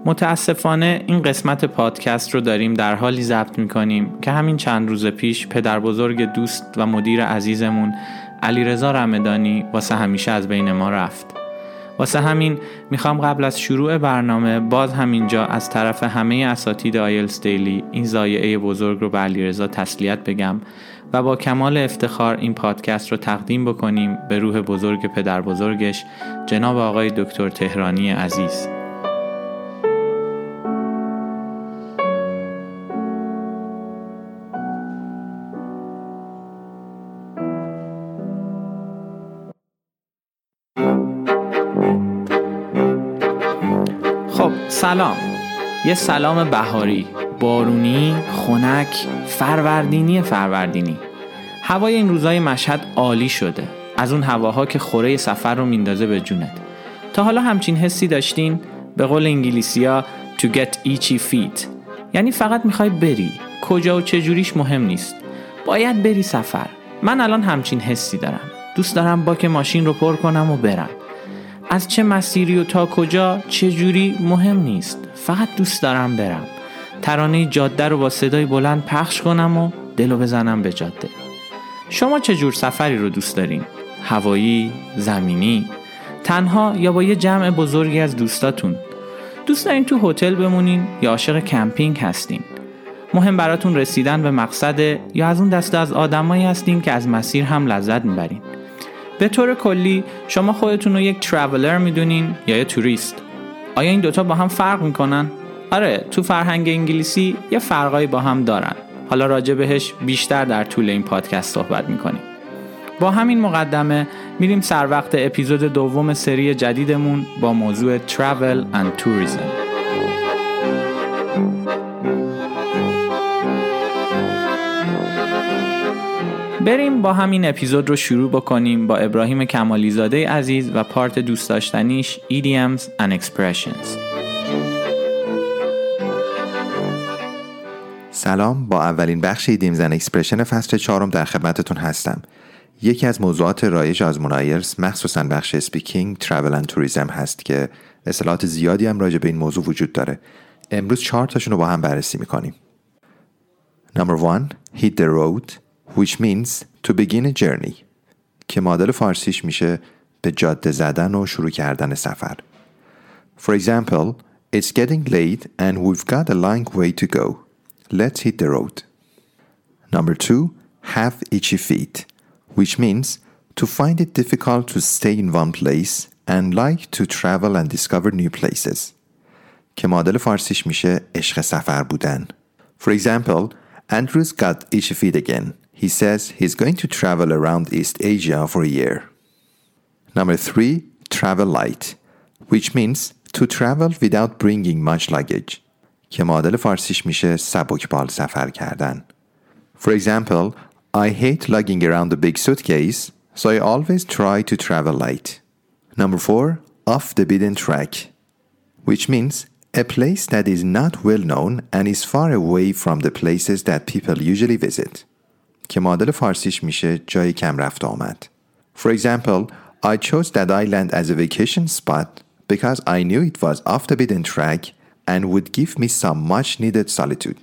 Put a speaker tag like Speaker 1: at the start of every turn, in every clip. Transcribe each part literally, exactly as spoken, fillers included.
Speaker 1: متاسفانه این قسمت پادکست رو داریم در حالی ضبط می‌کنیم که همین چند روز پیش پدر بزرگ دوست و مدیر عزیزمون علیرضا رمضانی واسه همیشه از بین ما رفت. واسه همین میخوام قبل از شروع برنامه باز همینجا از طرف همه اساتید آیلتس دیلی این ضایعه بزرگ رو به علیرضا تسلیت بگم و با کمال افتخار این پادکست رو تقدیم بکنیم به روح بزرگ پدر بزرگش جناب آقای دکتر تهرانی عزیز. خب سلام، یه سلام بهاری، بارونی، خنک، فروردینی فروردینی. هوای این روزای مشهد عالی شده، از اون هواها که خوره سفر رو میندازه به جونت. تا حالا همچین حسی داشتین؟ به قول انگلیسی‌ها to get itchy feet، یعنی فقط میخوای بری، کجا و چجوریش مهم نیست، باید بری سفر. من الان همچین حسی دارم، دوست دارم باک ماشین رو پر کنم و برم. از چه مسیری و تا کجا چه جوری مهم نیست، فقط دوست دارم برم. ترانه جاده رو با صدای بلند پخش کنم و دلو بزنم به جاده. شما چه جور سفری رو دوست دارین؟ هوایی، زمینی، تنها یا با یه جمع بزرگی از دوستاتون؟ دوست دارین تو هتل بمونین یا عاشق کمپینگ هستین؟ مهم براتون رسیدن به مقصده یا از اون دسته از آدمایی هستین که از مسیر هم لذت میبرین؟ به طور کلی شما خودتون رو یک ترافلر میدونین یا یه توریست؟ آیا این دوتا با هم فرق میکنن؟ آره، تو فرهنگ انگلیسی یه فرقایی با هم دارن. حالا راجع بهش بیشتر در طول این پادکست صحبت میکنیم. با همین مقدمه میریم سر وقت اپیزود دوم سری جدیدمون با موضوع Travel and Tourism. بریم با همین اپیزود رو شروع بکنیم با ابراهیم کمالی زاده عزیز و پارت دوست داشتنیش ایدیومز and Expressions.
Speaker 2: سلام، با اولین بخش ایدیومز and Expression فصل چهارم در خدمتتون هستم. یکی از موضوعات رایج آزمون آیلتس مخصوصاً بخش اسپیکینگ، ترافل اند توریسم هست که اصطلاحات زیادی هم راجع به این موضوع وجود داره. امروز چهار تاشون رو با هم بررسی میکنیم. Number one, hit the road, which means to begin a journey، که معادل فارسیش میشه به جاده زدن و شروع کردن سفر. For example, it's getting late and we've got a long way to go. Let's hit the road. Number two, have itchy feet, which means to find it difficult to stay in one place and like to travel and discover new places، که معادل فارسیش میشه عشق سفر بودن. For example, Andrew's got itchy feet again. He says he's going to travel around East Asia for a year. Number three, travel light, which means to travel without bringing much luggage، که معادل فارسیش میشه سبکبال سفر کردن. For example, I hate lugging around a big suitcase, so I always try to travel light. Number four, off the beaten track, which means a place that is not well known and is far away from the places that people usually visit، که معادل فارسیش میشه جای کم رفت آمد. For example, I chose that island as a vacation spot because I knew it was off the beaten track and would give me some much needed solitude.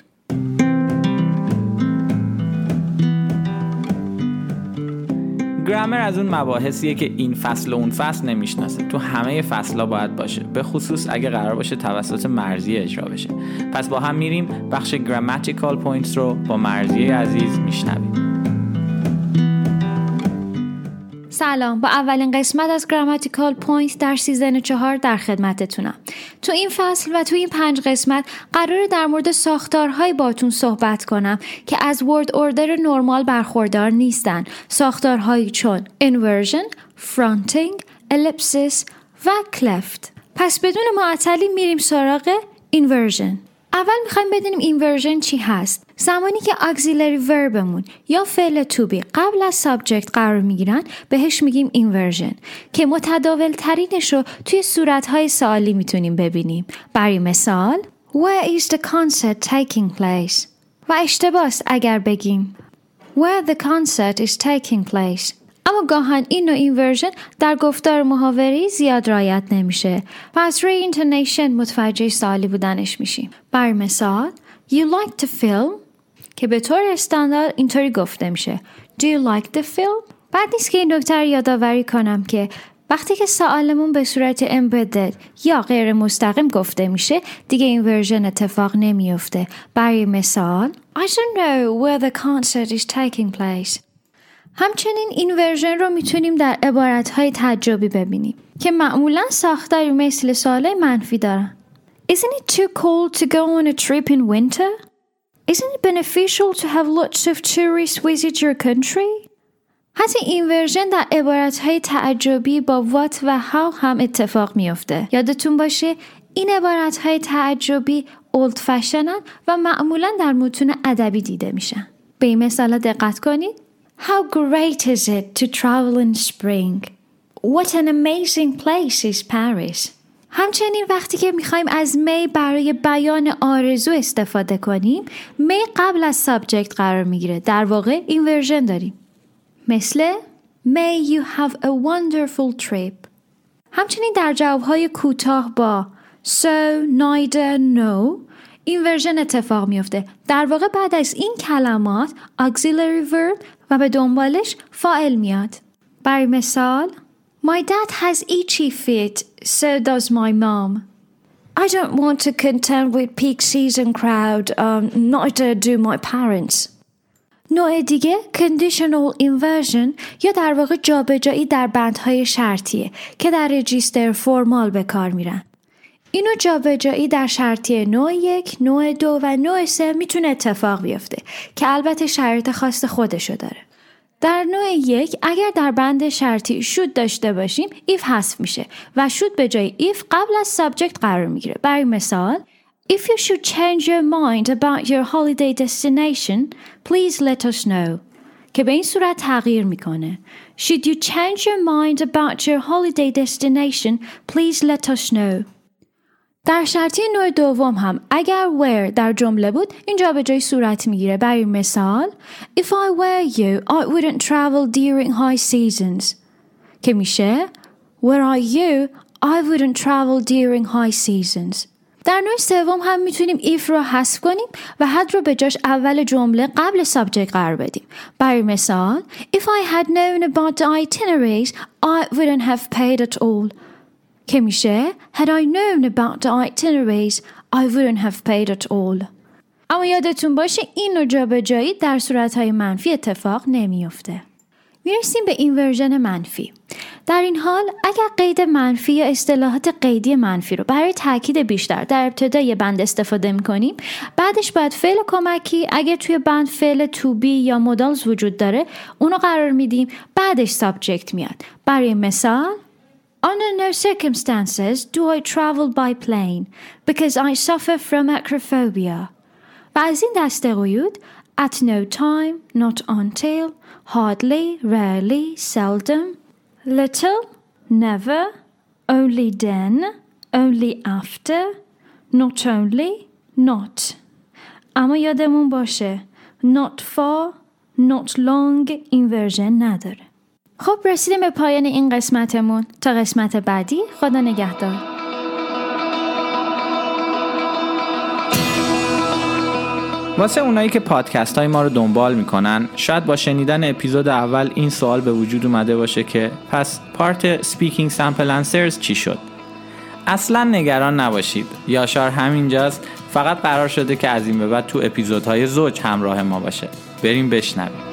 Speaker 1: گرامر از اون مباحثیه که این فصل و اون فصل نمیشناسه، تو همه فصل‌ها باید باشه، به خصوص اگه قرار باشه توسط مرضیه اجرا بشه. پس با هم میریم بخش grammatical points رو با مرضیه عزیز میشنویم.
Speaker 3: سلام، با اولین قسمت از گراماتیکال پوینت در سیزن چهار در خدمتتونم. تو این فصل و تو این پنج قسمت قراره در مورد ساختارهایی باتون صحبت کنم که از ورد اوردر نرمال برخوردار نیستن. ساختارهایی چون inversion، fronting، ellipsis و cleft. پس بدون معطلی میریم سراغ inversion. اول میخوایم بدونیم اینورژن چی هست. زمانی که auxiliary verbمون یا فعل to be قبل از subject قرار میگیرن بهش میگیم اینورژن، که متداول ترینش رو توی صورتهای سوالی میتونیم ببینیم. برای مثال Where is the concert taking place؟ و اشتباهست اگر بگیم Where the concert is taking place. اما گاهن این نوع اینورژن در گفتار محاوره‌ای زیاد رعایت نمیشه. پس روی اینتونیشن متوجه سوالی بودنش میشیم. بر مثال You like the film که به طور استاندارد اینطوری گفته میشه Do you like the film؟ بعد نیست که این نکته رو یادآوری کنم که وقتی که سوالمون به صورت embedded یا غیر مستقیم گفته میشه دیگه اینورژن اتفاق نمیفته. برای مثال I don't know where the concert is taking place. همچنین این ورژن رو میتونیم در عبارتهای تعجبی ببینیم که معمولا ساختاری مثل سوالای منفی دارن. Isn't it too cold to go on a trip in winter? Isn't it beneficial to have lots of tourists visit your country? حتی این ورژن در عبارتهای تعجبی با what و how هم اتفاق میفته. یادتون باشه این عبارتهای تعجبی اولد فشنن و معمولا در متون ادبی دیده میشن. به این مثال دقت کنید. How great is it to travel in spring? What an amazing place is Paris. همچنین وقتی که میخوایم از می برای بیان آرزو استفاده کنیم می قبل از سابجکت قرار میگیره. در واقع این ورژن داریم مثل May you have a wonderful trip. همچنین در جوابهای کوتاه با So, neither, no این ورژن اتفاق میفته. در واقع بعد از این کلمات auxiliary verb و به دنبالش فاعل میاد. برای مثال My dad has itchy feet, so does my mom. I don't want to contend with peak season crowd, um, neither do my parents. نوع دیگه conditional inversion یا در واقع جابجایی در بندهای شرطیه که در رجیستر فرمال به کار میرن. اینو جابجایی در شرطی نوع یک، نوع دو و نوع سه میتونه اتفاق بیفته که البته شرایط خاص خودشو داره. در نوع یک اگر در بند شرطی should داشته باشیم if حذف میشه و should به جای if قبل از subject قرار میگیره. برای مثال If you should change your mind about your holiday destination, please let us know. که به این صورت تغییر میکنه. Should you change your mind about your holiday destination, please let us know. در شرطی نوع دوم هم اگر were در جمله بود اینجا به جای صورت میگیره. برای مثال If I were you, I wouldn't travel during high seasons. که میشه Were I you, I wouldn't travel during high seasons. در نوع سوم هم میتونیم if رو حذف کنیم و had رو به جاش اول جمله قبل سابجکت قرار بدیم. برای مثال If I had known about the itineraries, I wouldn't have paid at all. که میشه Had I known about the itineraries, I wouldn't have paid at all. اما یادتون باشه این نوع جابجایی در صورتهای منفی اتفاق نمیفته. میرسیم به اینورژن منفی. در این حال اگر قید منفی یا اصطلاحات قیدی منفی رو برای تاکید بیشتر در ابتدای بند استفاده می‌کنیم، بعدش باید فعل کمکی اگر توی بند فعل to be یا modals وجود داره اونو قرار میدیم، بعدش سابجکت میاد. برای مثال Under no circumstances do I travel by plane because I suffer from acrophobia. و از این دسته قیود at no time, not until, hardly, rarely, seldom, little, never, only then, only after, not only, not. اما یادمون باشه not for, not long اینورژن نداره. خب رسیدیم به پایان این قسمتمون. تا قسمت بعدی خدا نگهدار.
Speaker 1: واسه اونایی که پادکست های ما رو دنبال میکنن شاید با شنیدن اپیزود اول این سوال به وجود اومده باشه که پس پارت Speaking Sample Answers چی شد؟ اصلا نگران نباشید. یاشار همینجاست. فقط قرار شده که از این به بعد تو اپیزودهای زوج همراه ما باشه. بریم بشنویم.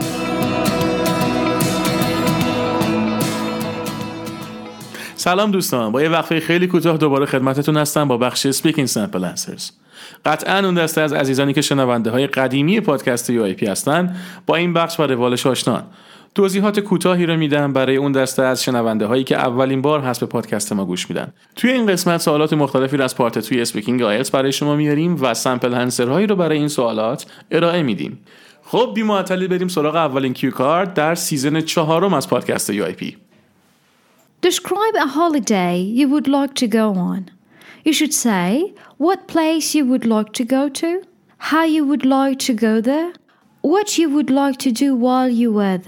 Speaker 4: سلام دوستان، با یه وقفه خیلی کوتاه دوباره خدمتتون هستم با بخش Speaking Sample Answers. قطعاً اون دسته از عزیزانی که شنونده های قدیمی پادکست یو آی پی هستن با این بخش و روالش آشنان. توضیحات کوتاهی رو میدم برای اون دسته از شنونده هایی که اولین بار هست به پادکست ما گوش میدن. توی این قسمت سوالات مختلفی رو از پارت توی اسپیکینگ آیلتس برای شما میاریم و سامپل آنسر هایی رو برای این سوالات ارائه میدیم. خب بی معطلی بریم سراغ اولین کیو کارت در سیزن چهارم از پادکست یو آی پی.
Speaker 3: Describe a holiday you would like to go on. You should say what place you would like to go to, how you would like to go there, what you would like to do while you were there.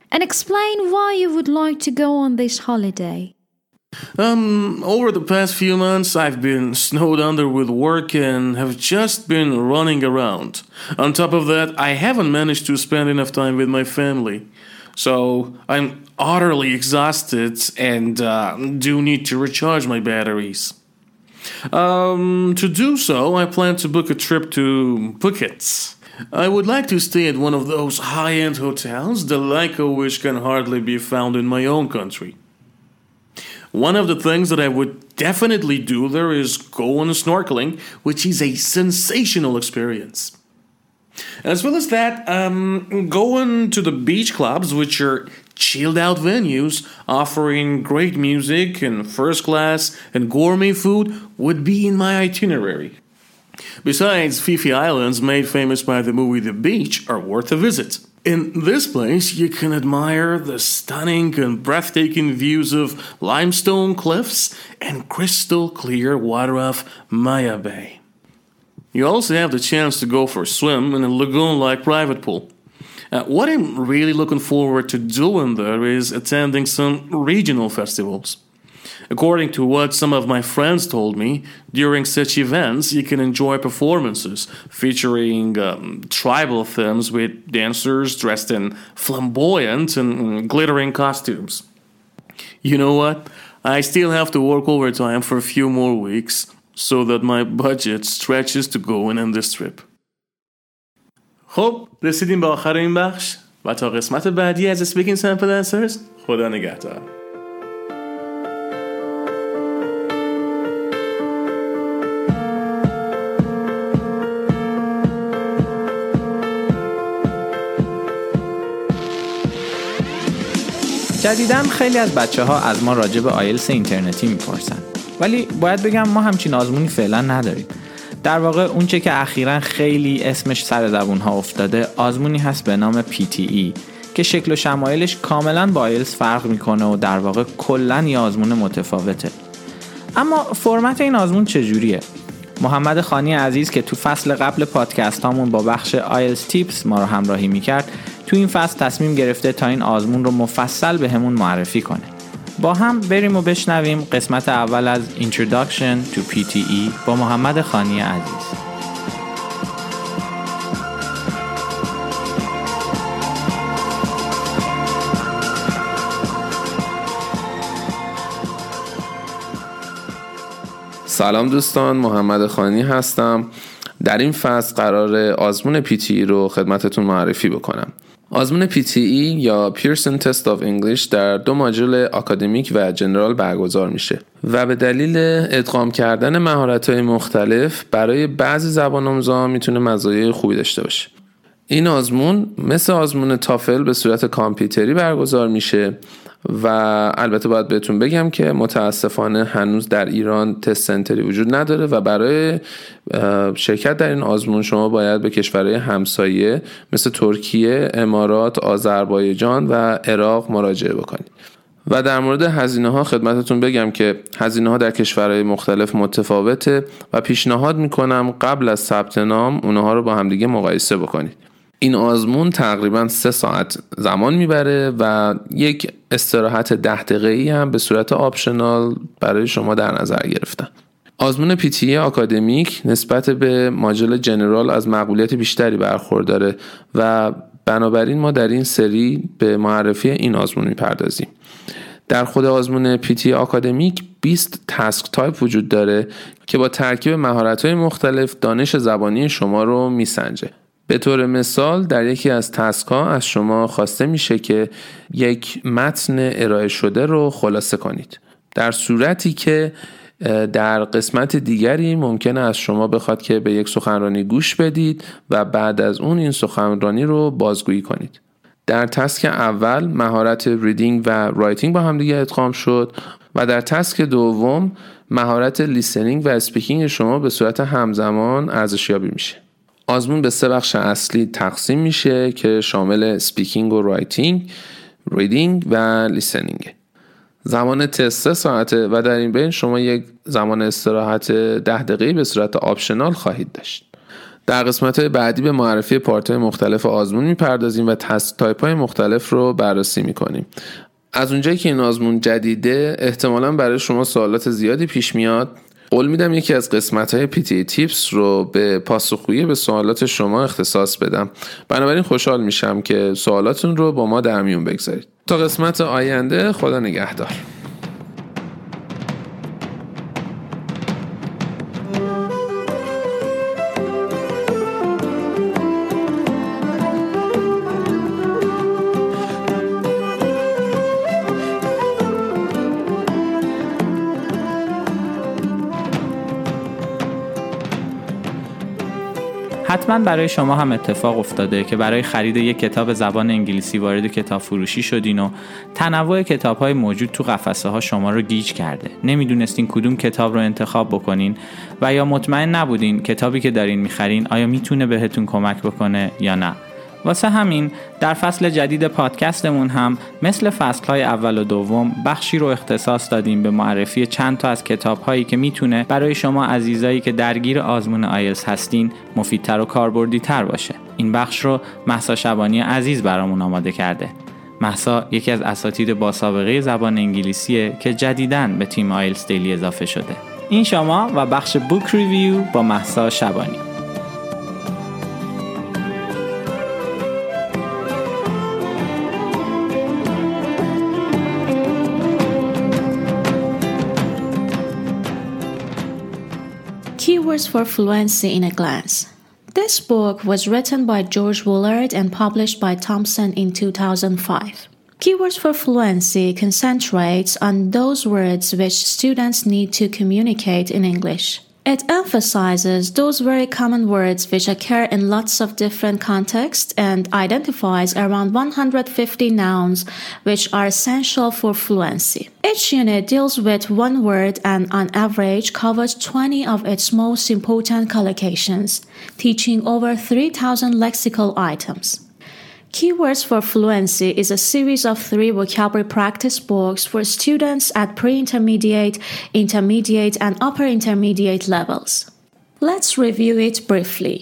Speaker 3: and explain why you would like to go on this holiday.
Speaker 4: Um, over the past few months, I've been snowed under with work and have just been running around. On top of that, I haven't managed to spend enough time with my family. So I'm utterly exhausted and uh, do need to recharge my batteries. Um, to do so, I plan to book a trip to Phuket. I would like to stay at one of those high-end hotels, the like of which can hardly be found in my own country. One of the things that I would definitely do there is go on snorkeling, which is a sensational experience. As well as that, um, going to the beach clubs, which are chilled-out venues offering great music and first-class and gourmet food, would be in my itinerary. Besides, Phi Phi Islands, made famous by the movie The Beach, are worth a visit. In this place, you can admire the stunning and breathtaking views of limestone cliffs and crystal-clear water of Maya Bay. You also have the chance to go for a swim in a lagoon-like private pool. Uh, what I'm really looking forward to doing there is attending some regional festivals. According to what some of my friends told me, during such events you can enjoy performances featuring um, tribal themes with dancers dressed in flamboyant and glittering costumes. You know what? I still have to work overtime for a few more weeks so that my budget stretches to going on this trip. خب رسیدیم به آخر این بخش و تا قسمت بعدی از Speaking Sample Answers خدا نگهدار.
Speaker 1: جدیداً خیلی از بچه ها از ما راجع به آیلتس اینترنتی میپرسن، ولی باید بگم ما همچین آزمونی فعلا نداریم. در واقع اونچه که اخیراً خیلی اسمش سر زبون ها افتاده آزمونی هست به نام پی تی ای که شکل و شمایلش کاملاً با آیلتس فرق میکنه و در واقع کلاً یه آزمون متفاوته. اما فرمت این آزمون چجوریه؟ محمد خانی عزیز که تو فصل قبل پادکست هامون با بخش آیلتس تیپس ما رو همراهی میکرد، تو این فصل تصمیم گرفته تا این آزمون رو مفصل به همون معرفی کنه. با هم بریم و بشنویم قسمت اول از Introduction to پی تی ای با محمد خانی عزیز.
Speaker 5: سلام دوستان، محمد خانی هستم. در این فصل قرار آزمون پی تی ای رو خدمتتون معرفی بکنم. آزمون پی تی ای یا Pearson Test of English در دو ماژول آکادمیک و جنرال برگزار میشه و به دلیل ادغام کردن مهارت‌های مختلف برای بعضی زبان آموزا میتونه مزایای خوبی داشته باشه. این آزمون مثل آزمون تافل به صورت کامپیوتری برگزار میشه و البته باید بهتون بگم که متاسفانه هنوز در ایران تست سنتری وجود نداره و برای شرکت در این آزمون شما باید به کشورهای همسایه مثل ترکیه، امارات، آذربایجان و عراق مراجعه بکنید. و در مورد هزینه ها خدمتتون بگم که هزینه ها در کشورهای مختلف متفاوته و پیشنهاد میکنم قبل از ثبت نام اونها رو با همدیگه مقایسه بکنید. این آزمون تقریبا سه ساعت زمان میبره و یک استراحت ده دقیقه‌ای هم به صورت آپشنال برای شما در نظر گرفتن. آزمون پی تی ای آکادمیک نسبت به ماژول جنرال از مقبولیت بیشتری برخورداره و بنابراین ما در این سری به معرفی این آزمون میپردازیم. در خود آزمون پی تی ای آکادمیک بیست تاسک تایپ وجود داره که با ترکیب مهارت‌های مختلف دانش زبانی شما رو میسنجه. به طور مثال در یکی از تاسک ها از شما خواسته میشه که یک متن ارائه شده رو خلاصه کنید، در صورتی که در قسمت دیگری ممکنه از شما بخواد که به یک سخنرانی گوش بدید و بعد از اون این سخنرانی رو بازگویی کنید. در تاسک اول مهارت ریدینگ و رایتینگ با هم دیگه ادغام شد و در تاسک دوم مهارت لیسنینگ و اسپیکینگ شما به صورت همزمان ارزشیابی میشه. آزمون به سه بخش اصلی تقسیم میشه که شامل اسپیکینگ و رایتینگ، ریدینگ و لیسنینگ. زمان تست سه ساعته و در این بین شما یک زمان استراحت ده دقیقه‌ای به صورت آپشنال خواهید داشت. در قسمت‌های بعدی به معرفی پارت‌های مختلف آزمون می‌پردازیم و تست تایپ‌های مختلف رو بررسی می‌کنیم. از اونجایی که این آزمون جدیده احتمالاً برای شما سوالات زیادی پیش میاد. قول میدم یکی از قسمت‌های پی تی ای تیپس رو به پاسخگویی به سوالات شما اختصاص بدم. بنابراین خوشحال میشم که سوالاتون رو با ما در میون بگذارید. تا قسمت آینده، خدا نگهدار.
Speaker 1: حتما برای شما هم اتفاق افتاده که برای خرید یک کتاب زبان انگلیسی وارد کتاب فروشی شدین و تنوع کتاب‌های موجود تو قفسه ها شما رو گیج کرده. نمیدونستین کدوم کتاب رو انتخاب بکنین و یا مطمئن نبودین کتابی که دارین میخرین آیا میتونه بهتون کمک بکنه یا نه. واسه همین در فصل جدید پادکستمون هم مثل فصلهای اول و دوم بخشی رو اختصاص دادیم به معرفی چند تا از کتاب‌هایی که میتونه برای شما عزیزایی که درگیر آزمون آیلتس هستین مفیدتر و کاربردی‌تر باشه. این بخش رو مهسا شبانی عزیز برامون آماده کرده. مهسا یکی از اساتید با سابقه زبان انگلیسیه که جدیداً به تیم آیلتس دیلی اضافه شده. این شما و بخش بوک ریویو با مهسا شبانی.
Speaker 6: Keywords for Fluency in a Glance. This book was written by George Woolard and published by Thomson in two thousand five. Keywords for Fluency concentrates on those words which students need to communicate in English. It emphasizes those very common words which occur in lots of different contexts and identifies around one hundred fifty nouns which are essential for fluency. Each unit deals with one word and on average covers twenty of its most important collocations, teaching over three thousand lexical items. Keywords for Fluency is a series of three vocabulary practice books for students at pre-intermediate, intermediate, and upper intermediate levels. Let's review it briefly.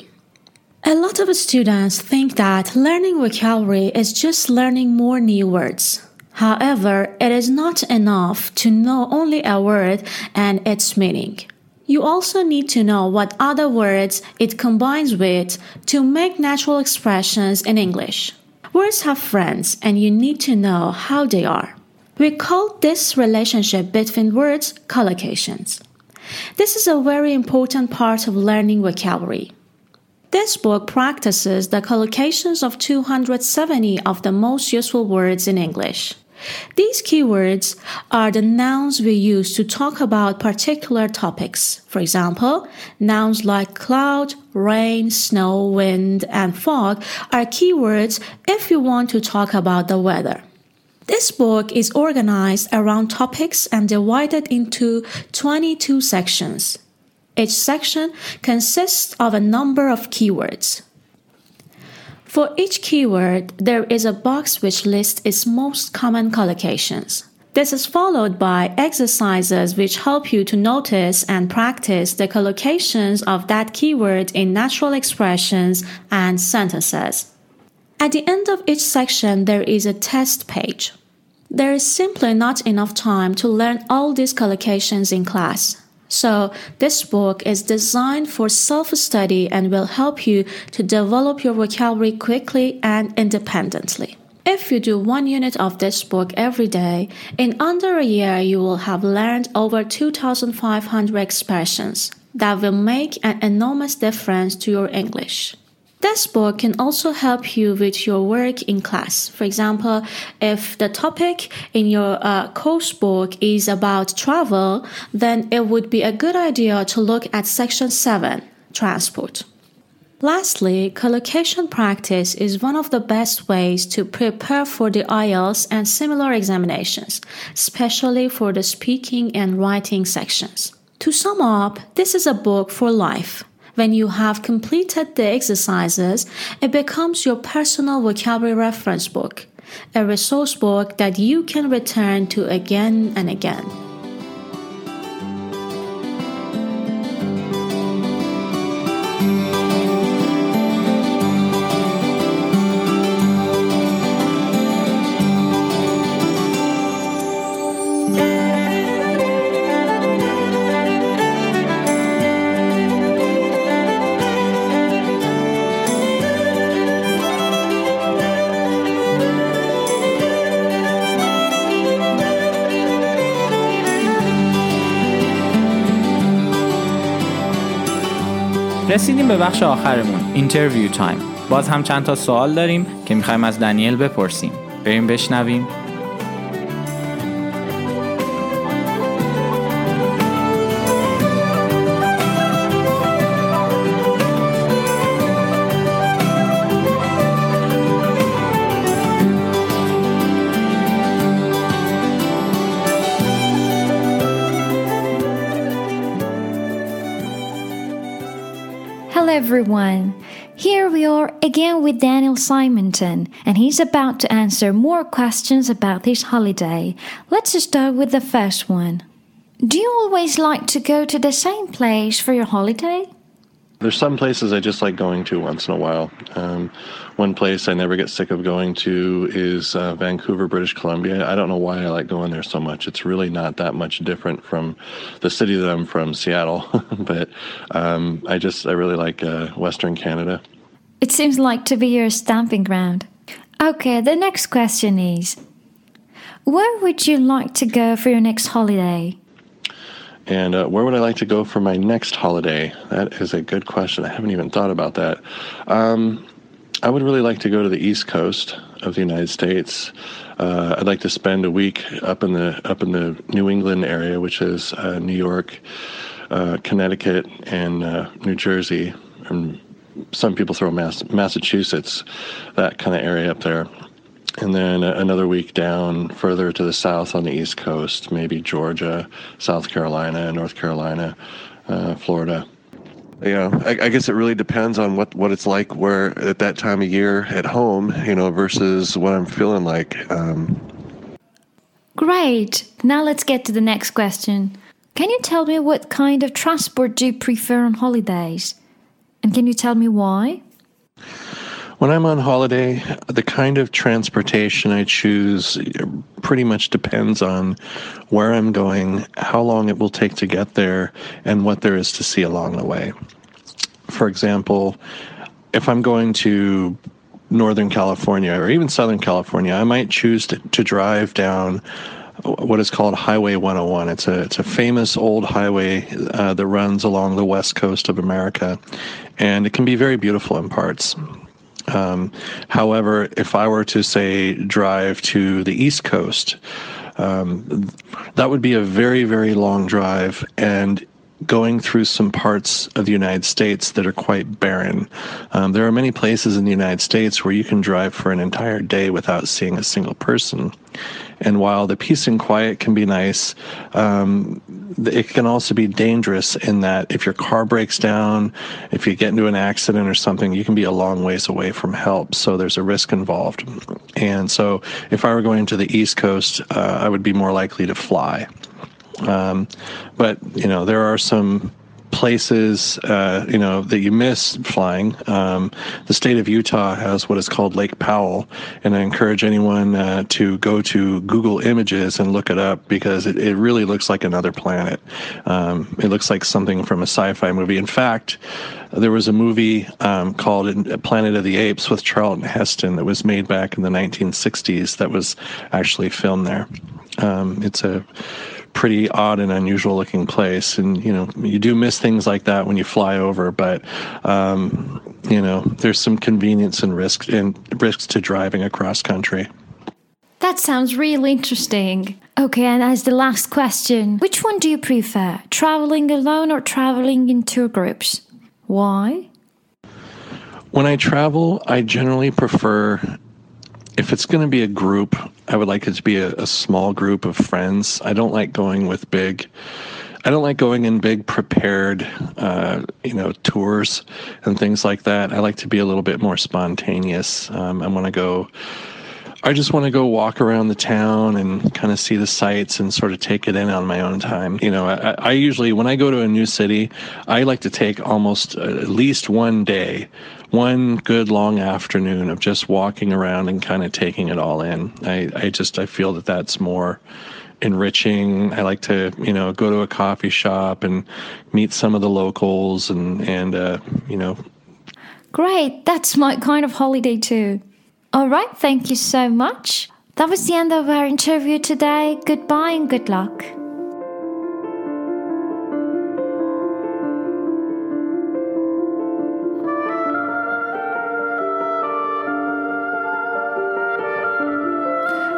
Speaker 6: A lot of students think that learning vocabulary is just learning more new words. However, it is not enough to know only a word and its meaning. You also need to know what other words it combines with to make natural expressions in English. Words have friends and you need to know how they are. We call this relationship between words collocations. This is a very important part of learning vocabulary. This book practices the collocations of two hundred seventy of the most useful words in English. These keywords are the nouns we use to talk about particular topics. For example, nouns like cloud, rain, snow, wind, and fog are keywords if you want to talk about the weather. This book is organized around topics and divided into twenty-two sections. Each section consists of a number of keywords. For each keyword, there is a box which lists its most common collocations. This is followed by exercises which help you to notice and practice the collocations of that keyword in natural expressions and sentences. At the end of each section, there is a test page. There is simply not enough time to learn all these collocations in class. So, this book is designed for self-study and will help you to develop your vocabulary quickly and independently. If you do one unit of this book every day, in under a year you will have learned over two thousand five hundred expressions that will make an enormous difference to your English. This book can also help you with your work in class. For example, if the topic in your uh, course book is about travel, then it would be a good idea to look at section seven, transport. Lastly, collocation practice is one of the best ways to prepare for the I E L T S and similar examinations, especially for the speaking and writing sections. To sum up, this is a book for life. When you have completed the exercises, it becomes your personal vocabulary reference book, a resource book that you can return to again and again.
Speaker 1: رسیدیم به بخش آخرمون، اینترویو تایم. باز هم چند تا سوال داریم که میخوایم از دنیل بپرسیم. بریم بشنویم.
Speaker 3: Hello everyone. Here we are again with Daniel Simonton, and he's about to answer more questions about his holiday. Let's start with the first one. Do you always like to go to the same place for your holiday?
Speaker 7: There's some places I just like going to once in a while. Um, one place I never get sick of going to is uh, Vancouver, British Columbia. I don't know why I like going there so much. It's really not that much different from the city that I'm from, Seattle. but um, I just, I really like uh, Western Canada.
Speaker 3: It seems like to be your stamping ground. Okay, the next question is, where would you like to go for your next holiday?
Speaker 7: And uh, where would I like to go for my next holiday? That is a good question. I haven't even thought about that. Um, I would really like to go to the East Coast of the United States. Uh, I'd like to spend a week up in the up in the New England area, which is uh, New York, uh, Connecticut, and uh, New Jersey. And some people throw Mass- Massachusetts, that kind of area up there. And then another week down further to the south on the East Coast, maybe Georgia, South Carolina, North Carolina, uh, Florida.
Speaker 8: Yeah, I, I guess it really depends on what, what it's like where at that time of year at home, you know, versus what I'm feeling like. Um.
Speaker 3: Great. Now let's get to the next question. Can you tell me what kind of transport do you prefer on holidays? And can you tell me why?
Speaker 7: When I'm on holiday, the kind of transportation I choose pretty much depends on where I'm going, how long it will take to get there, and what there is to see along the way. For example, if I'm going to Northern California or even Southern California, I might choose to, to drive down what is called Highway one oh one. It's a it's a famous old highway uh, that runs along the west coast of America, and it can be very beautiful in parts. Um, however, if I were to, say, drive to the East Coast, um, that would be a very, very long drive and going through some parts of the United States that are quite barren. Um, there are many places in the United States where you can drive for an entire day without seeing a single person. And while the peace and quiet can be nice, um, it can also be dangerous in that if your car breaks down, if you get into an accident or something, you can be a long ways away from help. So there's a risk involved. And so if I were going to the East Coast, uh, I would be more likely to fly. Um, but, you know, there are some places, uh, you know, that you miss flying. Um, the state of Utah has what is called Lake Powell, and I encourage anyone uh, to go to Google Images and look it up because it, it really looks like another planet. Um, it looks like something from a sci-fi movie. In fact, there was a movie um, called Planet of the Apes with Charlton Heston that was made back in the nineteen sixties that was actually filmed there. Um, it's a pretty odd and unusual looking place, and you know you do miss things like that when you fly over, but um, you know there's some convenience and risk and risks to driving across country.
Speaker 3: That sounds really interesting. Okay, and as the last question, which one do you prefer, traveling alone or traveling in tour groups? Why?
Speaker 7: When I travel, I generally prefer, if it's going to be a group, I would like it to be a, a small group of friends. I don't like going with big, I don't like going in big prepared, uh, you know, tours and things like that. I like to be a little bit more spontaneous. Um, I want to go, I just want to go walk around the town and kind of see the sights and sort of take it in on my own time. You know, I, I usually, when I go to a new city, I like to take almost uh, at least one day, one good long afternoon of just walking around and kind of taking it all in. I, I just, I feel that that's more enriching. I like to, you know, go to a coffee shop and meet some of the locals and, and uh, you know.
Speaker 3: Great. That's my kind of holiday too. All right. Thank you so much. That was the end of our interview today. Goodbye and good luck.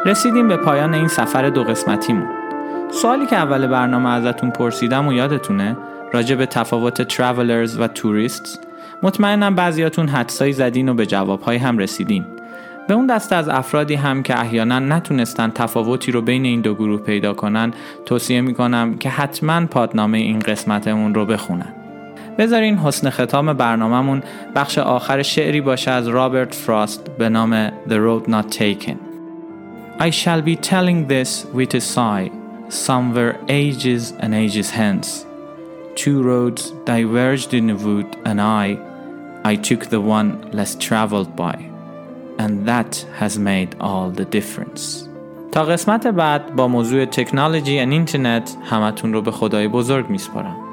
Speaker 1: رسیدیم به پایان این سفر دو قسمتیمون. سوالی که اول برنامه ازتون پرسیدم و یادتونه راجع به تفاوت travelers و tourists؟ مطمئنم بعضیاتون حدسایی زدین و به جوابهای هم رسیدین. به اون دسته از افرادی هم که احیانا نتونستن تفاوتی رو بین این دو گروه پیدا کنن توصیه میکنم که حتما پادنامه این قسمتمون رو بخونن. بذارین حسن ختام برنامه‌مون بخش آخر شعری باشه از رابرت فراست به نام The Road Not Taken. I shall be telling this with a sigh, somewhere ages and ages hence. Two roads diverged in a wood and I, I took the one less traveled by. And that has made all the difference. تا قسمت بعد با موضوع تکنولوژی و اینترنت همتون رو به خدای بزرگ میسپارم.